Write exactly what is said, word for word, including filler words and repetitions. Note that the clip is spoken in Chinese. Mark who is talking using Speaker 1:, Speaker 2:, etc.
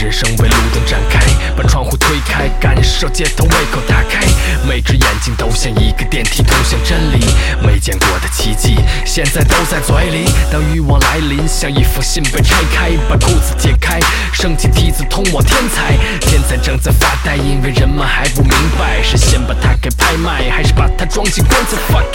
Speaker 1: 人生为路灯展开，把窗户推开，感受街头胃口打开，每只眼睛都像一个电梯通向真理，没见过的奇迹现在都在嘴里。当欲望来临，像一封信被拆开，把裤子解开，升起梯子通往天才。天才正在发呆，因为人们还不明白，是先把它给拍卖，还是把它装进棺材。Fuck